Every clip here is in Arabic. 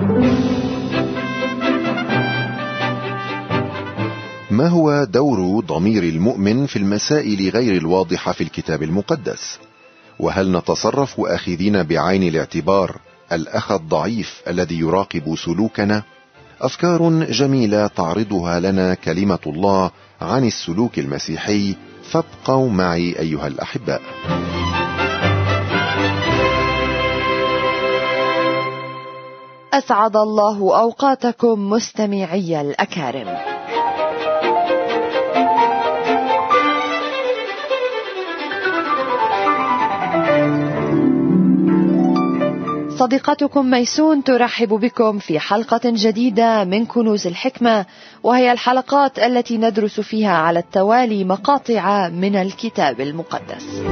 ما هو دور ضمير المؤمن في المسائل غير الواضحة في الكتاب المقدس؟ وهل نتصرف آخذين بعين الاعتبار الأخ الضعيف الذي يراقب سلوكنا؟ أفكار جميلة تعرضها لنا كلمة الله عن السلوك المسيحي، فابقوا معي أيها الأحباء. أسعد الله أوقاتكم مستمعي الأكارم. صديقتكم ميسون ترحب بكم في حلقة جديدة من كنوز الحكمة، وهي الحلقات التي ندرس فيها على التوالي مقاطع من الكتاب المقدس.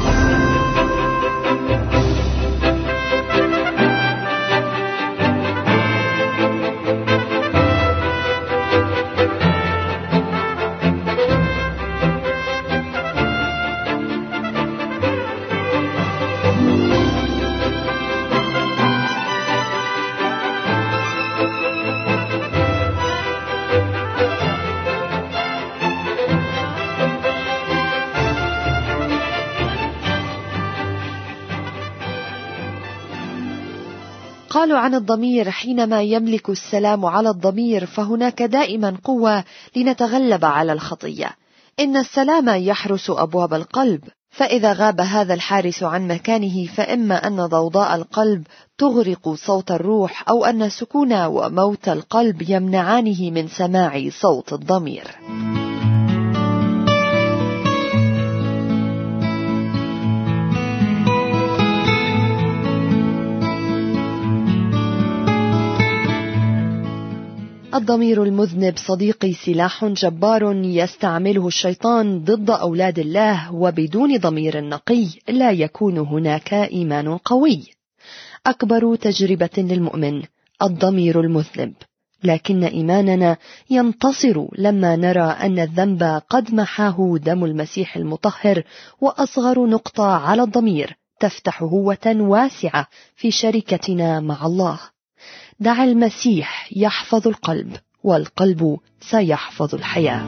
قالوا عن الضمير: حينما يملك السلام على الضمير فهناك دائما قوة لنتغلب على الخطية. إن السلام يحرس أبواب القلب، فإذا غاب هذا الحارس عن مكانه فإما أن ضوضاء القلب تغرق صوت الروح، أو أن سكون وموت القلب يمنعانه من سماع صوت الضمير. الضمير المذنب صديقي سلاح جبار يستعمله الشيطان ضد أولاد الله، وبدون ضمير نقي لا يكون هناك إيمان قوي. أكبر تجربة للمؤمن الضمير المذنب، لكن إيماننا ينتصر لما نرى أن الذنب قد محاه دم المسيح المطهر، وأصغر نقطة على الضمير تفتح هوة واسعة في شركتنا مع الله. دع المسيح يحفظ القلب، والقلب سيحفظ الحياة.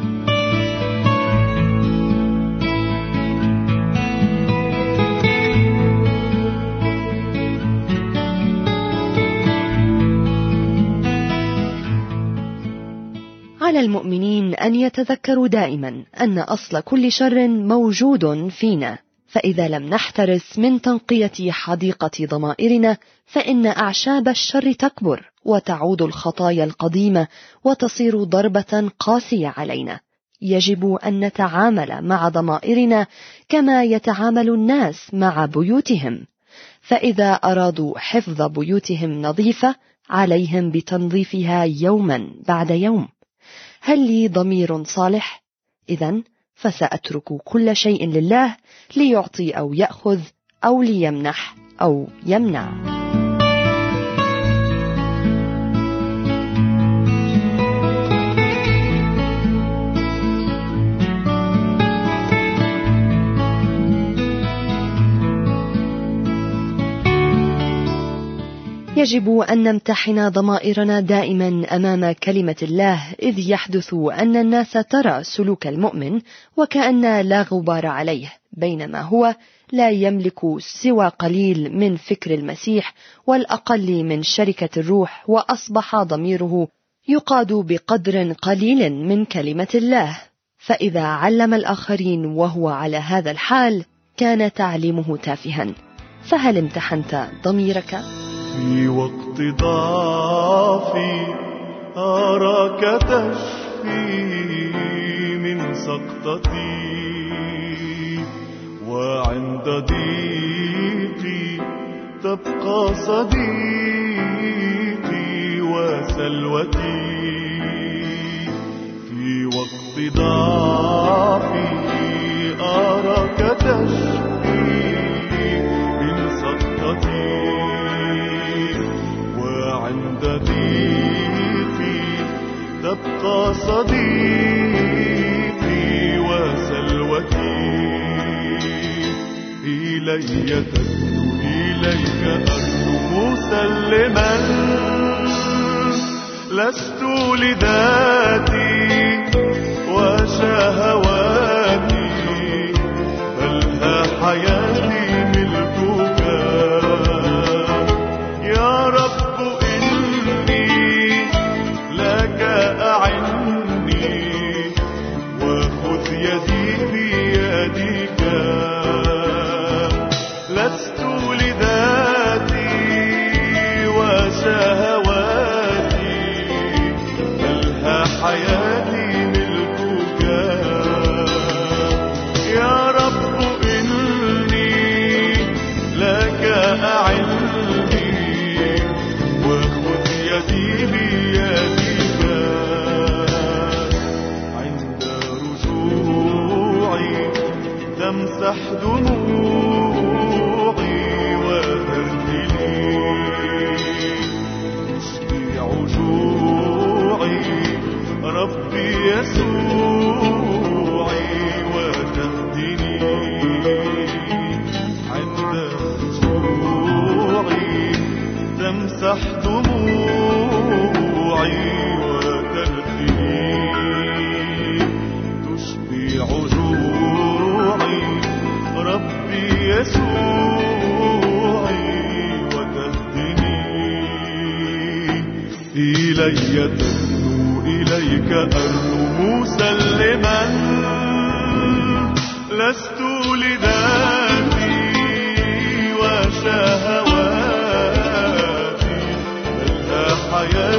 على المؤمنين أن يتذكروا دائما أن أصل كل شر موجود فينا، فإذا لم نحترس من تنقية حديقة ضمائرنا فإن أعشاب الشر تكبر، وتعود الخطايا القديمة وتصير ضربة قاسية علينا. يجب أن نتعامل مع ضمائرنا كما يتعامل الناس مع بيوتهم، فإذا أرادوا حفظ بيوتهم نظيفة عليهم بتنظيفها يوما بعد يوم. هل لي ضمير صالح؟ إذن فسأترك كل شيء لله، ليعطي أو يأخذ، أو ليمنح أو يمنع. يجب أن نمتحن ضمائرنا دائما أمام كلمة الله، إذ يحدث أن الناس ترى سلوك المؤمن وكأن لا غبار عليه، بينما هو لا يملك سوى قليل من فكر المسيح والأقل من شركة الروح، وأصبح ضميره يقاد بقدر قليل من كلمة الله. فإذا علم الآخرين وهو على هذا الحال كان تعليمه تافها. فهل امتحنت ضميرك؟ في وقت ضعفي أراك تشفي من سقطتي، وعند ضيقي تبقى صديقي وسلوتي. في وقت ضعفي أراك تشفي من سقطتي، وعند ضيقي تبقى صديقي وسلوتي. إلي تبدو إليك أرجو مسلما لست لذاتي وشهواتي، بل ها حياتي ملكك. يا رب إني لك أعني، وخذ يدي بيدك. لست لذاتي وشهواتي، بل ها حياتي ملكك. يا رب إني لك أعني، وخذ يدي بيدك. عند رجوعي تمسح دموعي وترتلي، تشبع جوعي ربي يسوعي وتهدني. عند رجوعي تمسح دموعي وترتلي، تشبع جوعي ربي يسوعي وتهدني. إلي تدنو إليك أرنو مسلما، لست لذاتي وشهواتي، بل ها حياتي